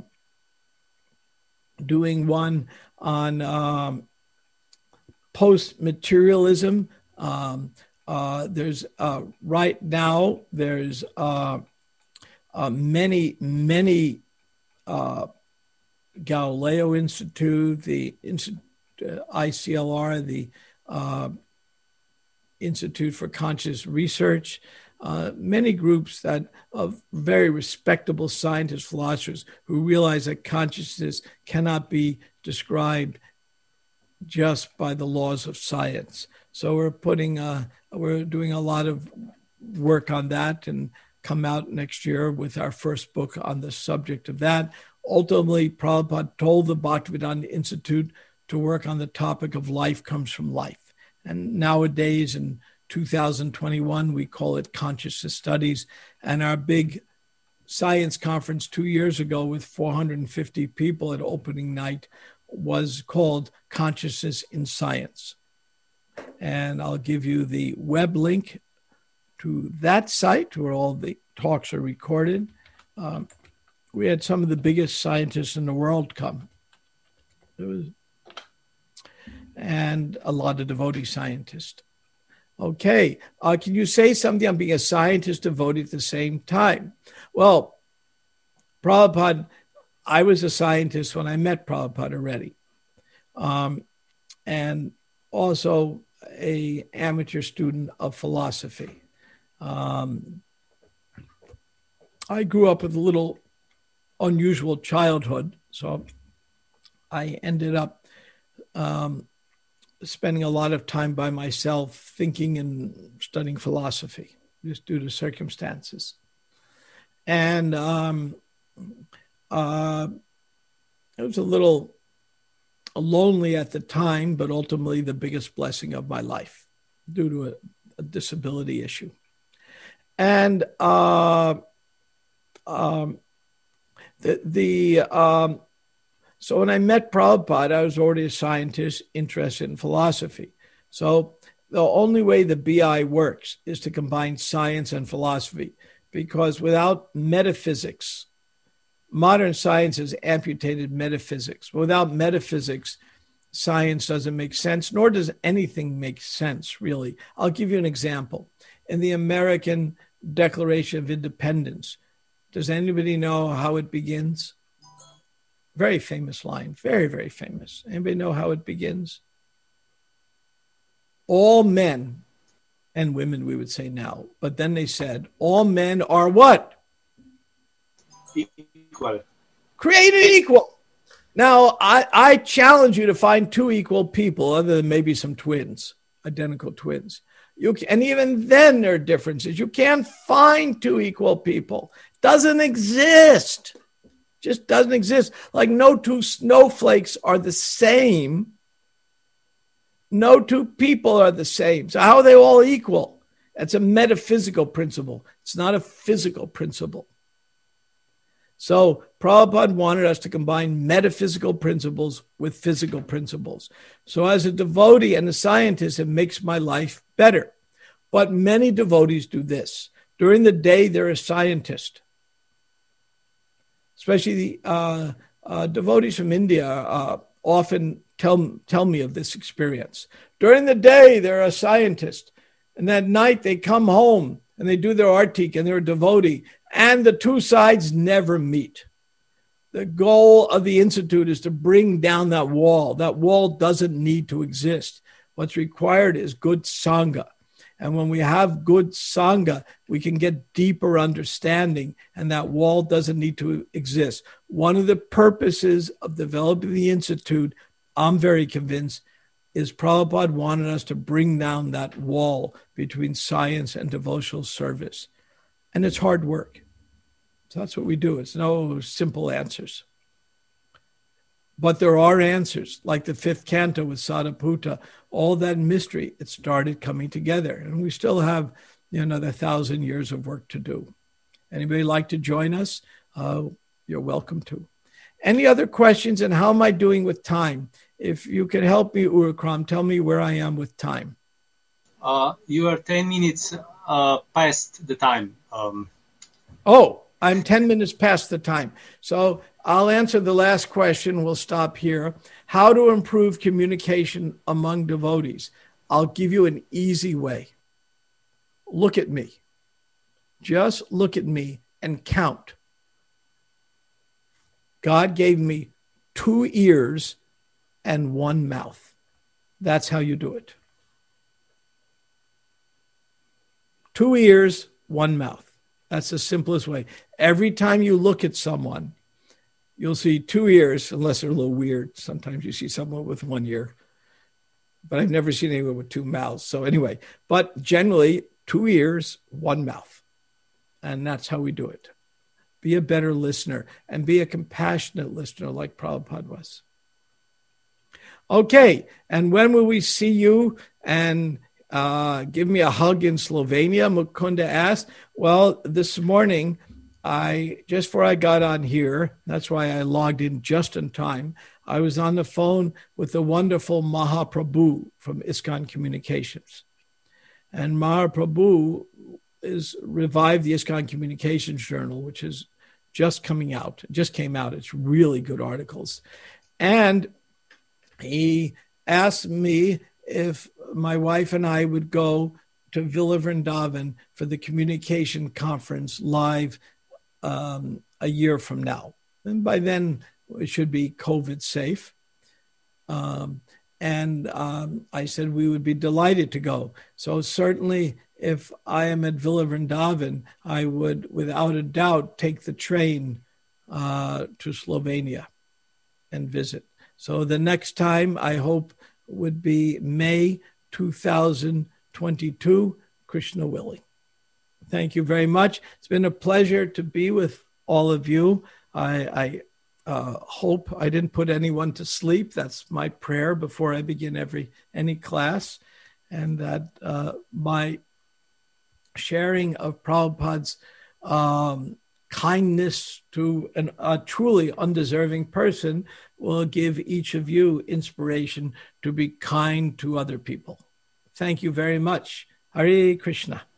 doing one on post-materialism. There's right now there's many Galileo Institute, the ICLR, the Institute for Conscious Research, many groups that of very respectable scientists, philosophers who realize that consciousness cannot be described just by the laws of science. So we're doing a lot of work on that and come out next year with our first book on the subject of that. Ultimately, Prabhupada told the Bhaktivedanta Institute to work on the topic of life comes from life. And nowadays in 2021, we call it consciousness studies. And our big science conference 2 years ago with 450 people at opening night was called Consciousness in Science. And I'll give you the web link to that site where all the talks are recorded. We had some of the biggest scientists in the world come. And a lot of devotee scientists. Okay, can you say something on being a scientist devotee at the same time? Well, Prabhupada, I was a scientist when I met Prabhupada already. And also an amateur student of philosophy. I grew up with a little unusual childhood, so I ended up spending a lot of time by myself thinking and studying philosophy, just due to circumstances. And it was a little lonely at the time, but ultimately the biggest blessing of my life due to a disability issue. And so when I met Prabhupada, I was already a scientist interested in philosophy. So the only way the BI works is to combine science and philosophy, because without metaphysics, modern science has amputated metaphysics. Without metaphysics, science doesn't make sense, nor does anything make sense, really. I'll give you an example. In the American Declaration of Independence, does anybody know how it begins? Very famous line, very, very famous. Anybody know how it begins? All men and women, we would say now, but then they said, all men are what? Equal. Created equal. Now, I challenge you to find two equal people, other than maybe some twins, identical twins. And even then there are differences. You can't find two equal people. Doesn't exist. Just doesn't exist. Like no two snowflakes are the same. No two people are the same. So how are they all equal? That's a metaphysical principle. It's not a physical principle. So Prabhupada wanted us to combine metaphysical principles with physical principles. So as a devotee and a scientist, it makes my life better. But many devotees do this. During the day, they're a scientist. Especially the devotees from India often tell me of this experience. During the day, they're a scientist. And at night, they come home and they do their artik and they're a devotee. And the two sides never meet. The goal of the Institute is to bring down that wall. That wall doesn't need to exist. What's required is good Sangha. And when we have good Sangha, we can get deeper understanding, and that wall doesn't need to exist. One of the purposes of developing the Institute, I'm very convinced, is Prabhupada wanted us to bring down that wall between science and devotional service. And it's hard work. So that's what we do. It's no simple answers. But there are answers, like the fifth canto with Sadaputta, all that mystery, it started coming together. And we still have another 1,000 years of work to do. Anybody like to join us? You're welcome to. Any other questions, and how am I doing with time? If you can help me, Urakram, tell me where I am with time. You are 10 minutes past the time. I'm 10 minutes past the time. So I'll answer the last question. We'll stop here. How to improve communication among devotees. I'll give you an easy way. Look at me. Just look at me and count. God gave me 2 ears and 1 mouth. That's how you do it. 2 ears, 1 mouth. That's the simplest way. Every time you look at someone, you'll see 2 ears, unless they're a little weird. Sometimes you see someone with 1 ear. But I've never seen anyone with 2 mouths. So anyway, but generally 2 ears, 1 mouth. And that's how we do it. Be a better listener and be a compassionate listener like Prabhupada was. Okay, and when will we see you and give me a hug in Slovenia? Mukunda asked. Well, this morning, just before I got on here, that's why I logged in just in time, I was on the phone with the wonderful Mahaprabhu from ISKCON Communications. And Mahaprabhu is revived the ISKCON Communications Journal, which is just came out. It's really good articles. And he asked me if my wife and I would go to Villa Vrindavan for the communication conference live a year from now. And by then, it should be COVID safe. And I said we would be delighted to go. So certainly, if I am at Villa Vrindavan, I would, without a doubt, take the train to Slovenia and visit. So the next time, I hope, would be May 2022, Krishna willing. Thank you very much. It's been a pleasure to be with all of you. I hope I didn't put anyone to sleep. That's my prayer before I begin any class, and that my sharing of Prabhupada's kindness to a truly undeserving person will give each of you inspiration to be kind to other people. Thank you very much. Hare Krishna.